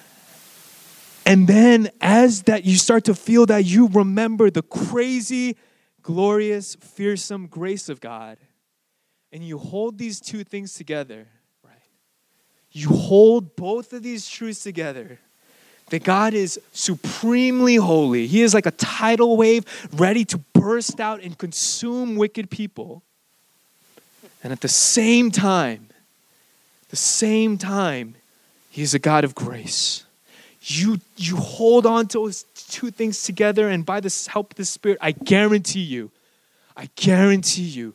And then as that you start to feel that, you remember the crazy, glorious, fearsome grace of God. And you hold these two things together, right? You hold both of these truths together. That God is supremely holy. He is like a tidal wave ready to burst out and consume wicked people. And at the same time, the same time, he is a God of grace. You, you hold on to those two things together, and by the help of the Spirit, I guarantee you, I guarantee you,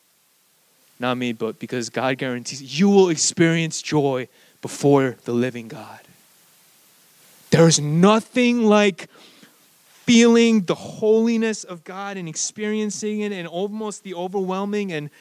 not me, but because God guarantees, you will experience joy before the living God. There is nothing like feeling the holiness of God and experiencing it and almost the overwhelming and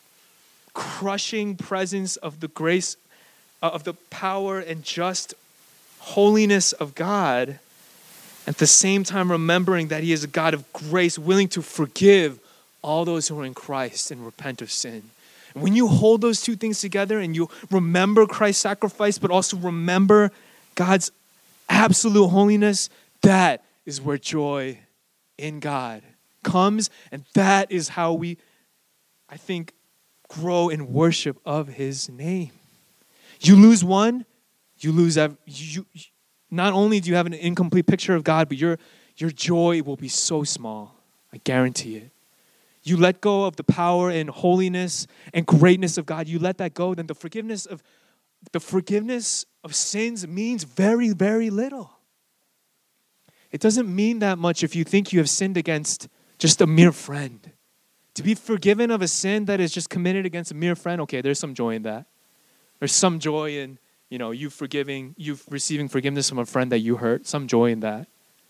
crushing presence of the grace, uh, of the power and just holiness of God. At the same time, remembering that he is a God of grace, willing to forgive all those who are in Christ and repent of sin. And when you hold those two things together and you remember Christ's sacrifice, but also remember God's absolute holiness, that is where joy in God comes. And that is how we, I think, grow in worship of his name. You lose one, you lose every, you, you not only do you have an incomplete picture of God, but your your joy will be so small. I guarantee it. You let go of the power and holiness and greatness of God. You let that go, then the forgiveness of the forgiveness of sins means very, very little. It doesn't mean that much if you think you have sinned against just a mere friend. To be forgiven of a sin that is just committed against a mere friend, okay, there's some joy in that. There's some joy in, you know, you forgiving, you receiving forgiveness from a friend that you hurt, some joy in that.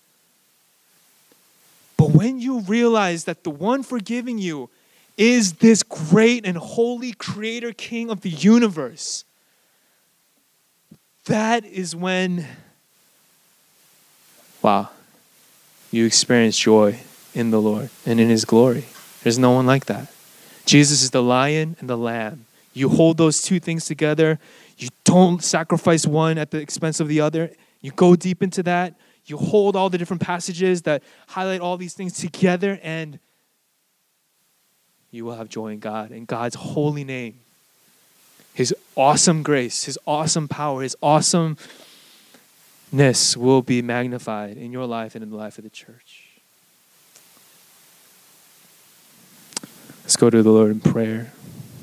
But when you realize that the one forgiving you is this great and holy creator king of the universe, that is when, wow, you experience joy in the Lord and in his glory. There's no one like that. Jesus is the lion and the lamb. You hold those two things together. You don't sacrifice one at the expense of the other. You go deep into that. You hold all the different passages that highlight all these things together, and you will have joy in God, in God's holy name. His awesome grace, his awesome power, his awesomeness will be magnified in your life and in the life of the church. Let's go to the Lord in prayer.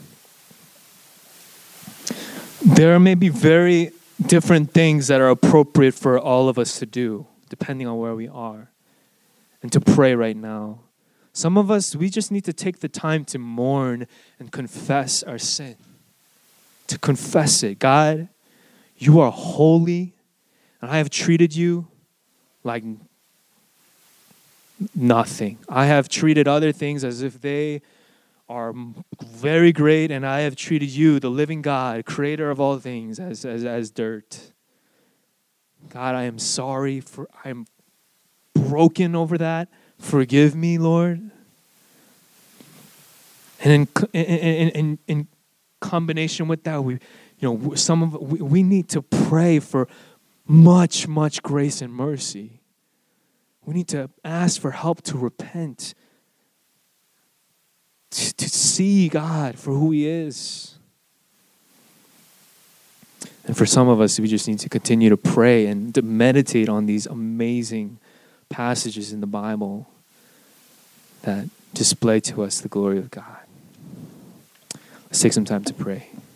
There may be very different things that are appropriate for all of us to do, depending on where we are, and to pray right now. Some of us, we just need to take the time to mourn and confess our sin. To confess it. God, you are holy, and I have treated you like nothing. I have treated other things as if they are very great, and I have treated you, the living God, creator of all things, as, as, as dirt. God, I am sorry for, I am broken over that. Forgive me, Lord. And in, in, in, in combination with that, we, you know, some of we, we need to pray for much, much grace and mercy. We need to ask for help to repent, to, to see God for who he is. And for some of us, we just need to continue to pray and to meditate on these amazing passages in the Bible that display to us the glory of God. Let's take some time to pray.